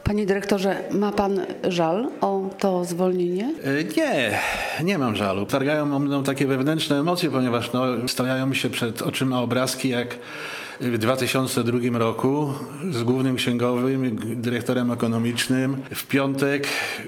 Panie dyrektorze, ma pan żal o to zwolnienie? Nie mam żalu. Targają mną takie wewnętrzne emocje, ponieważ stawiają mi się przed oczyma obrazki, jak w 2002 roku z głównym księgowym, dyrektorem ekonomicznym w piątek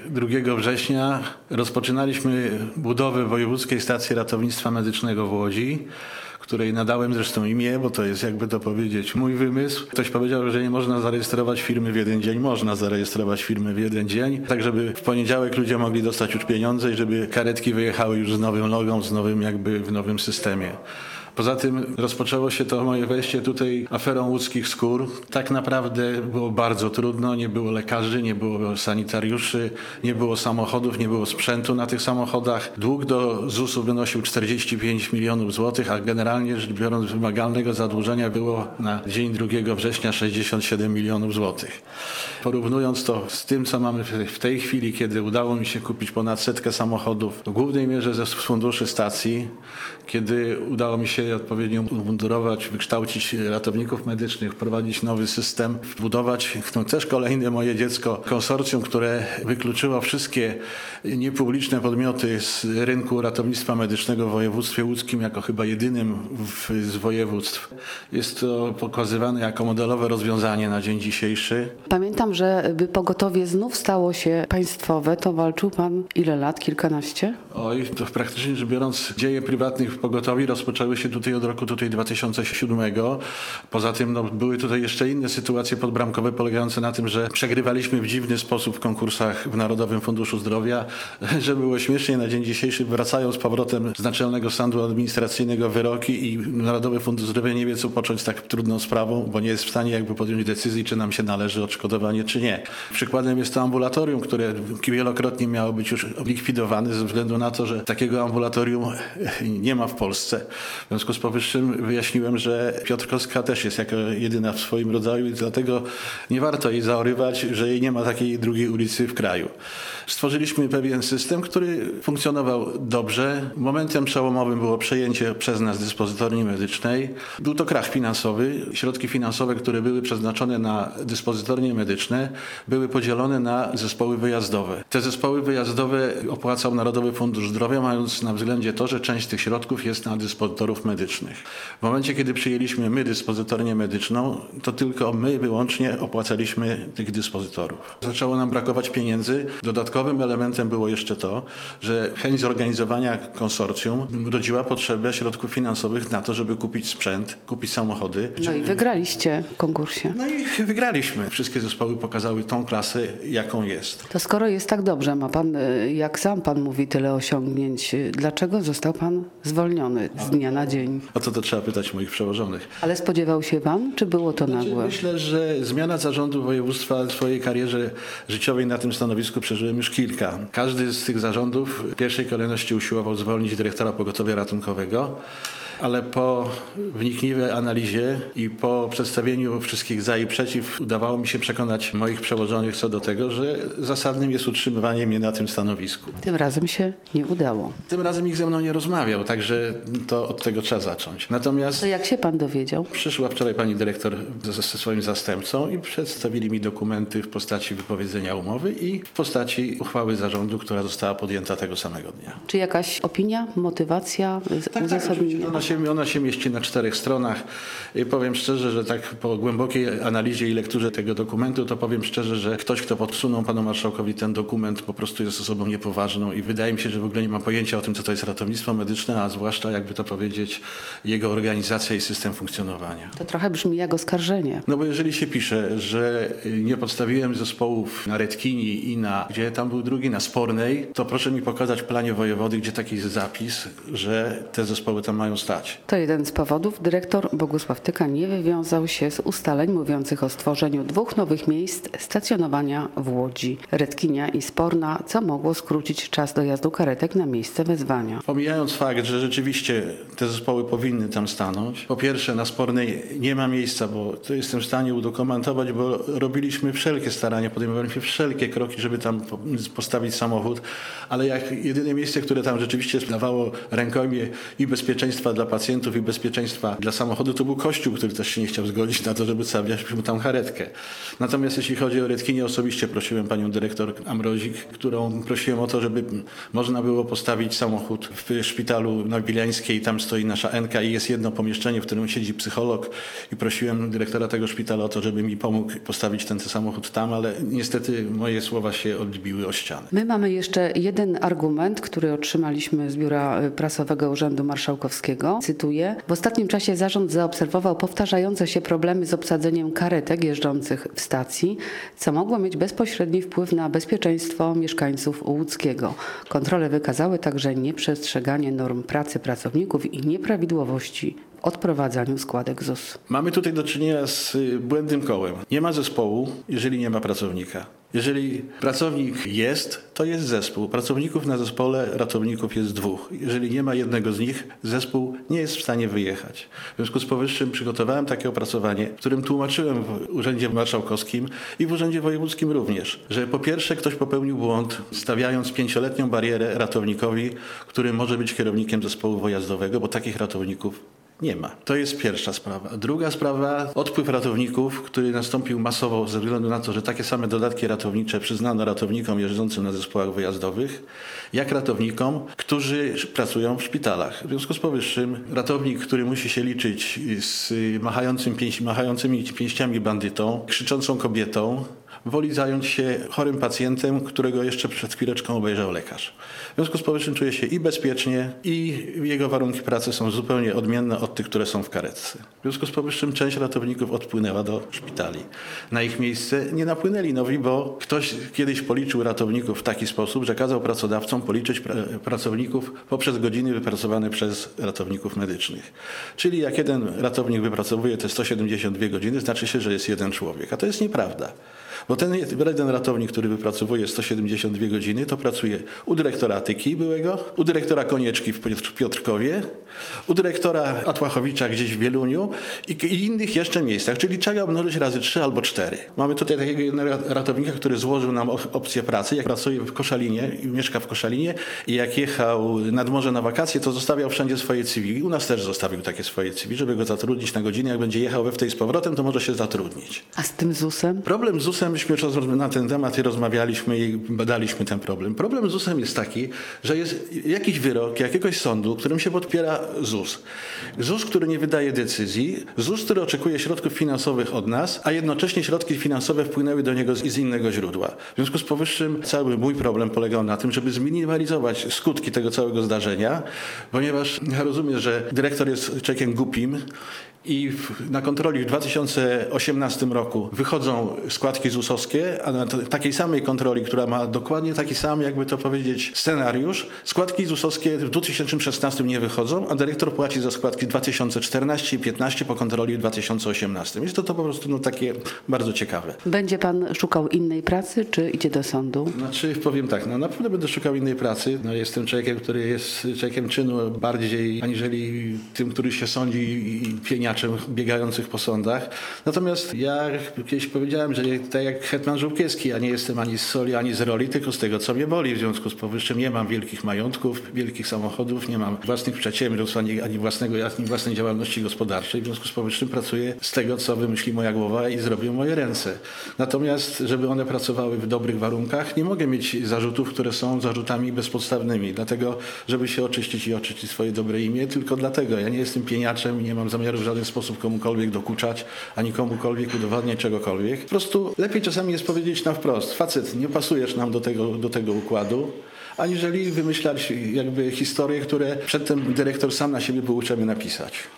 2 września rozpoczynaliśmy budowę Wojewódzkiej Stacji Ratownictwa Medycznego w Łodzi, której nadałem zresztą imię, bo to jest, jakby to powiedzieć, mój wymysł. Ktoś powiedział, że nie można zarejestrować firmy w jeden dzień. Można zarejestrować firmy w jeden dzień, tak żeby w poniedziałek ludzie mogli dostać już pieniądze i żeby karetki wyjechały już z nowym logą, z nowym jakby w nowym systemie. Poza tym rozpoczęło się to moje wejście tutaj aferą łódzkich skór. Tak naprawdę było bardzo trudno, nie było lekarzy, nie było sanitariuszy, nie było samochodów, nie było sprzętu na tych samochodach. Dług do ZUS-u wynosił 45 milionów złotych, a generalnie rzecz biorąc wymagalnego zadłużenia było na dzień 2 września 67 milionów złotych. Porównując to z tym, co mamy w tej chwili, kiedy udało mi się kupić ponad 100 samochodów, w głównej mierze ze funduszy stacji, kiedy udało mi się odpowiednio umundurować, wykształcić ratowników medycznych, wprowadzić nowy system, wbudować też kolejne moje dziecko, konsorcjum, które wykluczyło wszystkie niepubliczne podmioty z rynku ratownictwa medycznego w województwie łódzkim jako chyba jedynym z województw. Jest to pokazywane jako modelowe rozwiązanie na dzień dzisiejszy. Pamiętam, że by pogotowie znów stało się państwowe, to walczył pan ile lat? Kilkanaście? Oj, to praktycznie rzecz biorąc dzieje prywatnych w pogotowi rozpoczęły się tutaj od roku 2007. Poza tym były tutaj jeszcze inne sytuacje podbramkowe polegające na tym, że przegrywaliśmy w dziwny sposób w konkursach w Narodowym Funduszu Zdrowia. Że było śmiesznie, na dzień dzisiejszy wracają z powrotem z Naczelnego Sądu Administracyjnego wyroki i Narodowy Fundusz Zdrowia nie wie, co począć z tak trudną sprawą, bo nie jest w stanie jakby podjąć decyzji, czy nam się należy odszkodowanie, czy nie. Przykładem jest to ambulatorium, które wielokrotnie miało być już likwidowane ze względu na to, że takiego ambulatorium nie ma w Polsce. W związku z powyższym wyjaśniłem, że Piotrkowska też jest jako jedyna w swoim rodzaju i dlatego nie warto jej zaorywać, że jej nie ma takiej drugiej ulicy w kraju. Stworzyliśmy pewien system, który funkcjonował dobrze. Momentem przełomowym było przejęcie przez nas dyspozytorni medycznej. Był to krach finansowy. Środki finansowe, które były przeznaczone na dyspozytornie medyczne, były podzielone na zespoły wyjazdowe. Te zespoły wyjazdowe opłacał Narodowy Fundusz Zdrowia, mając na względzie to, że część tych środków jest na dyspozytorów medycznych. W momencie, kiedy przyjęliśmy my dyspozytornię medyczną, to tylko my wyłącznie opłacaliśmy tych dyspozytorów. Zaczęło nam brakować pieniędzy. Dodatkowym elementem było jeszcze to, że chęć zorganizowania konsorcjum rodziła potrzebę środków finansowych na to, żeby kupić sprzęt, kupić samochody. No i wygraliście w konkursie. No i wygraliśmy. Wszystkie zespoły pokazały tą klasę, jaką jest. To skoro jest tak dobrze, ma pan, jak sam pan mówi, tyle osiągnięć, dlaczego został pan zwolniony z dnia na dzień? O to trzeba pytać moich przełożonych. Ale spodziewał się pan, czy było to nagłe? Myślę, że zmiana zarządu województwa w swojej karierze życiowej na tym stanowisku przeżyłem już kilka. Każdy z tych zarządów w pierwszej kolejności usiłował zwolnić dyrektora pogotowia ratunkowego, ale po wnikliwej analizie i po przedstawieniu wszystkich za i przeciw udawało mi się przekonać moich przełożonych co do tego, że zasadnym jest utrzymywanie mnie na tym stanowisku. Tym razem się nie udało. Tym razem nikt ze mną nie rozmawiał, także to od tego trzeba zacząć. Natomiast To jak się pan dowiedział? przyszła wczoraj pani dyrektor ze swoim zastępcą i przedstawili mi dokumenty w postaci wypowiedzenia umowy i w postaci uchwały zarządu, która została podjęta tego samego dnia. Czy jakaś opinia, motywacja, uzasadnienie? Ona się mieści na 4 stronach. I powiem szczerze, że tak po głębokiej analizie i lekturze tego dokumentu, to powiem szczerze, że ktoś, kto podsunął panu marszałkowi ten dokument, po prostu jest osobą niepoważną i wydaje mi się, że w ogóle nie ma pojęcia o tym, co to jest ratownictwo medyczne, a zwłaszcza, jakby to powiedzieć, jego organizacja i system funkcjonowania. To trochę brzmi jak oskarżenie. No bo jeżeli się pisze, że nie podstawiłem zespołów na Redkini i gdzie tam był drugi, na Spornej, to proszę mi pokazać w planie wojewody, gdzie taki jest zapis, że te zespoły tam mają stać. To jeden z powodów. Dyrektor Bogusław Tyka nie wywiązał się z ustaleń mówiących o stworzeniu 2 nowych miejsc stacjonowania w Łodzi, Redkinia i Sporna, co mogło skrócić czas dojazdu karetek na miejsce wezwania. Pomijając fakt, że rzeczywiście te zespoły powinny tam stanąć. Po pierwsze, na Spornej nie ma miejsca, bo to jestem w stanie udokumentować, bo robiliśmy wszelkie starania, podejmowaliśmy wszelkie kroki, żeby tam postawić samochód, ale jak jedyne miejsce, które tam rzeczywiście dawało rękojmię i bezpieczeństwa dla pacjentów i bezpieczeństwa dla samochodu, to był Kościół, który też się nie chciał zgodzić na to, żeby stawiać mu tam karetkę. Natomiast jeśli chodzi o Redkinię, osobiście prosiłem panią dyrektor Amrozik, którą prosiłem o to, żeby można było postawić samochód w szpitalu na Wileńskiej. Tam stoi nasza Enka i jest jedno pomieszczenie, w którym siedzi psycholog i prosiłem dyrektora tego szpitala o to, żeby mi pomógł postawić ten samochód tam, ale niestety moje słowa się odbiły o ścianę. My mamy jeszcze jeden argument, który otrzymaliśmy z Biura Prasowego Urzędu Marszałkowskiego. Cytuję: w ostatnim czasie zarząd zaobserwował powtarzające się problemy z obsadzeniem karetek jeżdżących w stacji, co mogło mieć bezpośredni wpływ na bezpieczeństwo mieszkańców Łódzkiego. Kontrole wykazały także nieprzestrzeganie norm pracy pracowników i nieprawidłowości w odprowadzaniu składek ZUS. Mamy tutaj do czynienia z błędnym kołem. Nie ma zespołu, jeżeli nie ma pracownika. Jeżeli pracownik jest, to jest zespół. Pracowników na zespole ratowników jest 2. Jeżeli nie ma jednego z nich, zespół nie jest w stanie wyjechać. W związku z powyższym przygotowałem takie opracowanie, w którym tłumaczyłem w Urzędzie Marszałkowskim i w Urzędzie Wojewódzkim również, że po pierwsze ktoś popełnił błąd, stawiając 5-letnią barierę ratownikowi, który może być kierownikiem zespołu wyjazdowego, bo takich ratowników nie ma. To jest pierwsza sprawa. Druga sprawa, odpływ ratowników, który nastąpił masowo ze względu na to, że takie same dodatki ratownicze przyznano ratownikom jeżdżącym na zespołach wyjazdowych, jak ratownikom, którzy pracują w szpitalach. W związku z powyższym ratownik, który musi się liczyć z machającymi pięściami bandytą, krzyczącą kobietą, woli zająć się chorym pacjentem, którego jeszcze przed chwileczką obejrzał lekarz. W związku z powyższym czuje się i bezpiecznie, i jego warunki pracy są zupełnie odmienne od tych, które są w karetce. W związku z powyższym część ratowników odpłynęła do szpitali. Na ich miejsce nie napłynęli nowi, bo ktoś kiedyś policzył ratowników w taki sposób, że kazał pracodawcom policzyć pracowników poprzez godziny wypracowane przez ratowników medycznych. Czyli jak jeden ratownik wypracowuje te 172 godziny, znaczy się, że jest jeden człowiek. A to jest nieprawda. Bo ten jeden ratownik, który wypracowuje 172 godziny, to pracuje u dyrektora Tyki byłego, u dyrektora Konieczki w Piotrkowie, u dyrektora Atłachowicza gdzieś w Wieluniu i innych jeszcze miejscach, czyli trzeba mnożyć razy 3 albo 4. Mamy tutaj takiego jednego ratownika, który złożył nam opcję pracy, jak pracuje w Koszalinie i mieszka w Koszalinie i jak jechał nad morze na wakacje, to zostawiał wszędzie swoje CV. U nas też zostawił takie swoje CV, żeby go zatrudnić na godzinę. Jak będzie jechał we w tej z powrotem, to może się zatrudnić. A z tym ZUS-em? Problem z ZUS-em, myśmy na ten temat i rozmawialiśmy i badaliśmy ten problem. Problem z ZUS-em jest taki, że jest jakiś wyrok jakiegoś sądu, którym się podpiera ZUS. ZUS, który nie wydaje decyzji, ZUS, który oczekuje środków finansowych od nas, a jednocześnie środki finansowe wpłynęły do niego z innego źródła. W związku z powyższym cały mój problem polegał na tym, żeby zminimalizować skutki tego całego zdarzenia, ponieważ ja rozumiem, że dyrektor jest człowiekiem głupim i na kontroli w 2018 roku wychodzą składki ZUS-owskie, a na takiej samej kontroli, która ma dokładnie taki sam, jakby to powiedzieć, scenariusz, składki ZUS-owskie w 2016 nie wychodzą, a dyrektor płaci za składki 2014 i 2015 po kontroli w 2018. Jest to po prostu takie bardzo ciekawe. Będzie pan szukał innej pracy, czy idzie do sądu? Znaczy, powiem tak, na pewno będę szukał innej pracy. Jestem człowiekiem, który jest człowiekiem czynu bardziej aniżeli tym, który się sądzi i pieniaczem biegających po sądach. Natomiast ja kiedyś powiedziałem, że tak jak hetman Żółkiewski, ja nie jestem ani z soli, ani z roli, tylko z tego, co mnie boli. W związku z powyższym nie mam wielkich majątków, wielkich samochodów, nie mam własnych przedsiębiorstw, ani własnej działalności gospodarczej. W związku z powyższym pracuję z tego, co wymyśli moja głowa i zrobią moje ręce. Natomiast, żeby one pracowały w dobrych warunkach, nie mogę mieć zarzutów, które są zarzutami bezpodstawnymi. Dlatego, żeby się oczyścić swoje dobre imię, tylko dlatego. Ja nie jestem pieniaczem i nie mam zamiaru w żaden sposób komukolwiek dokuczać, ani komukolwiek udowadniać czegokolwiek. Po prostu lepiej czasami jest powiedzieć na wprost: facet, nie pasujesz nam do tego układu, aniżeli wymyślać jakby historie, które przedtem dyrektor sam na siebie był uczony napisać.